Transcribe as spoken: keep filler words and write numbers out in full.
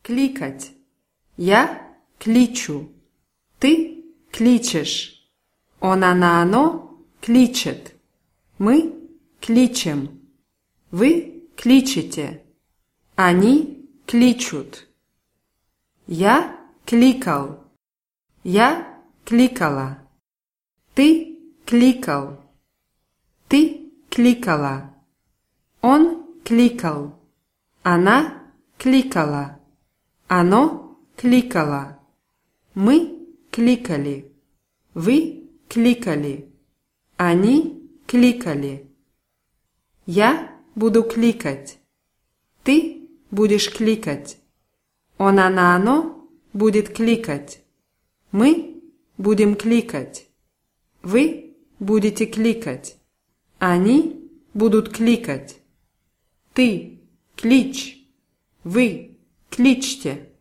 кликать. Я кличу. Ты кличешь. Он, она, оно кличет. Мы кличем. Вы кличете. Они кличут. Я кликал. Я кликала. Ты кликал. Ты кликала. Он кликал. Она кликала. Оно кликало. Мы кликали. Вы кликали. Они кликали. Я буду кликать. Ты будешь кликать. Он, она, оно будет кликать. Мы будем кликать. Вы будете кликать. Они будут кликать. Ты клич. Вы кличьте.